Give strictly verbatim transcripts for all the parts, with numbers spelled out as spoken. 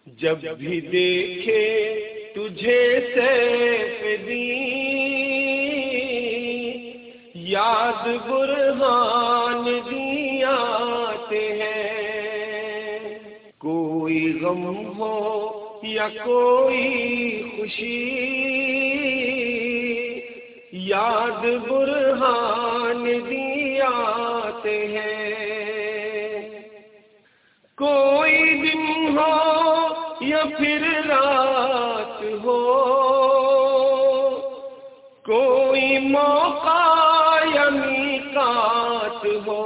جب بھی دیکھے تجھے سیف دین، یاد برہان دی آتے ہیں۔ کوئی غم ہو یا کوئی خوشی، یاد برہان دی آتے ہیں۔ کوئی دن ہو یا پھر رات ہو، کوئی موقع یا میقات ہو،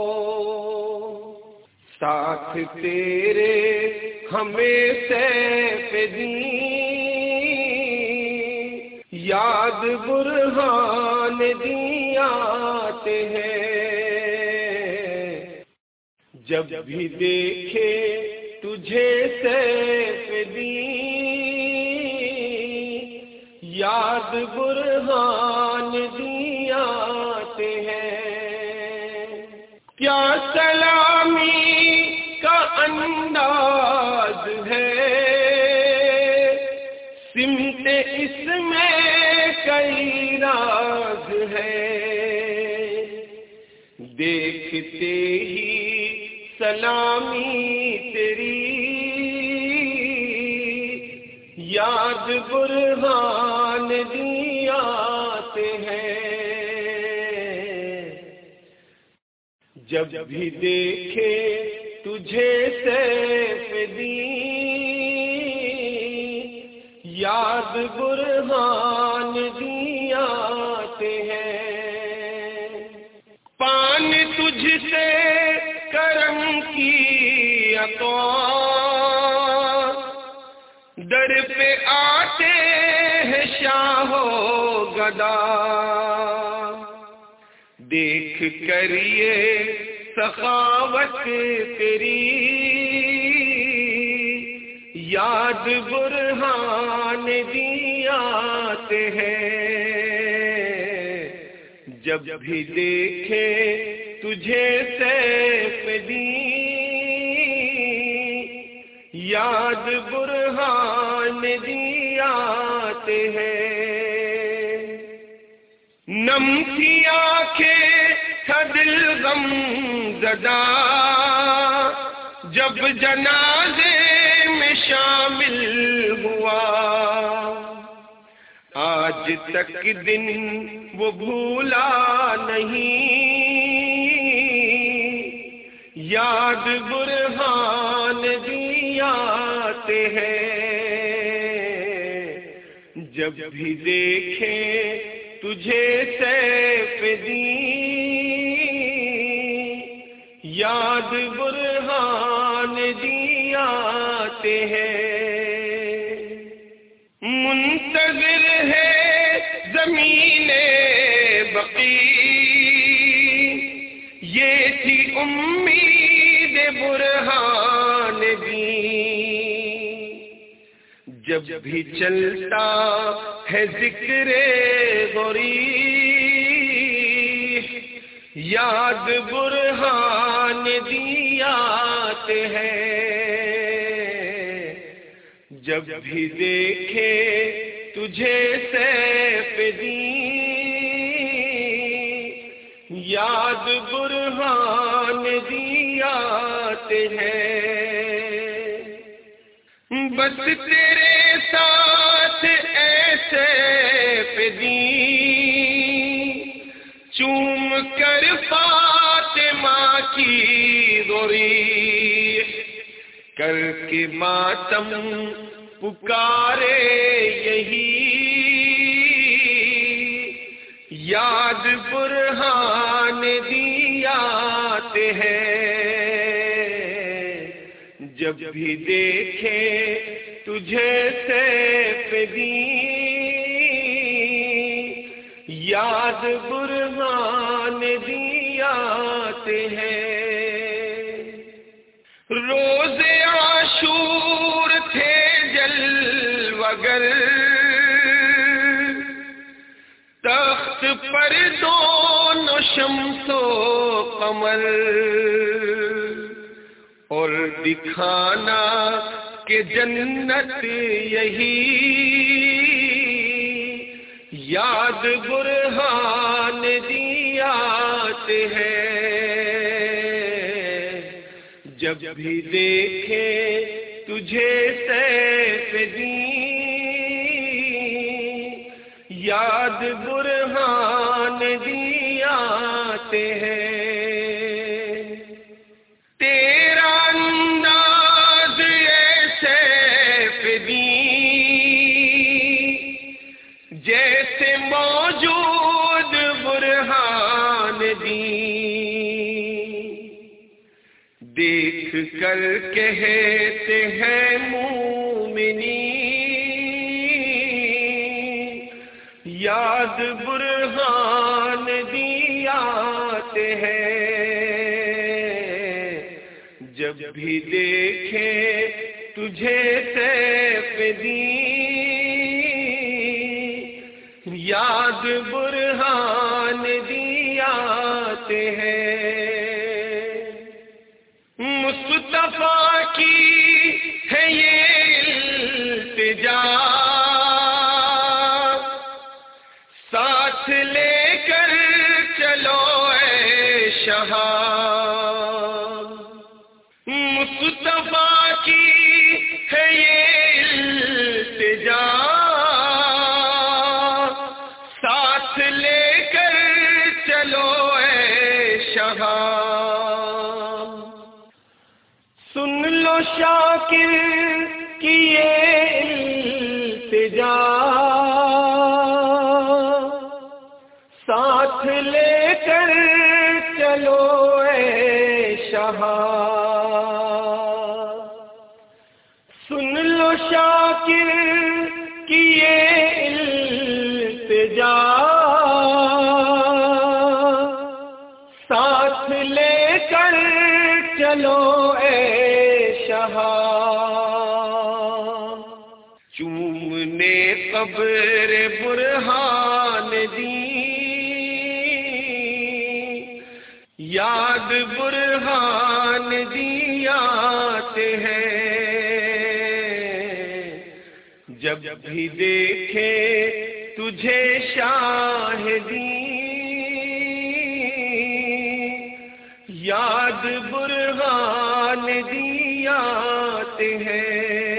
ساتھ تیرے ہمیں سیف دین، یاد برہان دی آتے ہیں۔ جب بھی دیکھے تجھے سیف دین، یاد برہان دی آتے ہیں۔ کیا سلامی کا انداز ہے، سمت اس میں کئی راز ہے، دیکھتے ہی سلامی تیری، یاد برہان دی آتے ہیں۔ جب بھی دیکھے تجھے سیف دین، یاد برہان دی آتے ہیں۔ پان تجھ سے کرم کی عطا، در پہ آتے ہیں شاہ و گدا، دیکھ کر یہ سخاوت تیری، یاد برہان دی آتے ہیں۔ جب بھی دیکھے تجھے سیف دین، یاد برہان دی آتے ہیں۔ نم تھی آنکھیں تھا دل غم زدہ، جب جنازے میں شامل ہوا، آج تک دن وہ بھولا نہیں، یاد برہان دی آتے ہیں۔ جب بھی دیکھے تجھے سیف دین، یاد برہان دی آتے ہیں۔ منتظر ہے زمین بقی، یہ تھی امید برہان دی، جب بھی چلتا ہے ذکر غوری، یاد برہان دی آتے ہیں۔ جب بھی دیکھے تجھے سیف دین، یاد برہان دی آتے ہیں۔ بس تیرے ساتھ ایسے سیف دین، چوم کر فاطمہ کی غوری، کر کے ماتم پکارے یہی، یاد برہان دی آتے ہیں۔ جب بھی دیکھے تجھے سیف دین، یاد برہان دی آتے ہیں۔ روز عاشور تھے جلوگر، تخت پر دونوں شمس و قمر، اور دکھانا کہ جنت یہی یاد برہان دیات ہے، جب بھی دیکھے تجھے سیف دین یاد برہان دیات ہے۔ تیرا انداز اے سیف دین جیسے موجود برہان دین، دیکھ کر کہتے ہیں مومنین یاد برہان دیات ہے، جب بھی دیکھے تجھے سیف دین یاد برہان دیات ہے۔ مصطفیٰ کی ہے یہ التجا، ساتھ لے کر چلو اے شہاب، مصطفیٰ کی ہے یہ التجا، ساتھ لے کر چلو اے شہاب۔ سن لو شاکر کی یہ التجا، ساتھ لے کر چلو اے شہاب۔ سن لو شاکر کی یہ التجا، ساتھ لے کر چلو اے شہاب۔ چومنے قبر برہان دین یاد برہان دیات ہے، جب بھی دیکھے تجھے شاہ دین یاد برہان دیات ہے۔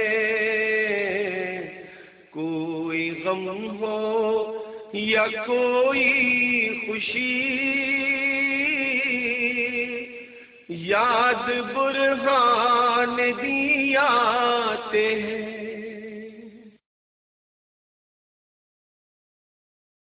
کوئی غم ہو یا کوئی خوشی یاد برہان دیات ہے۔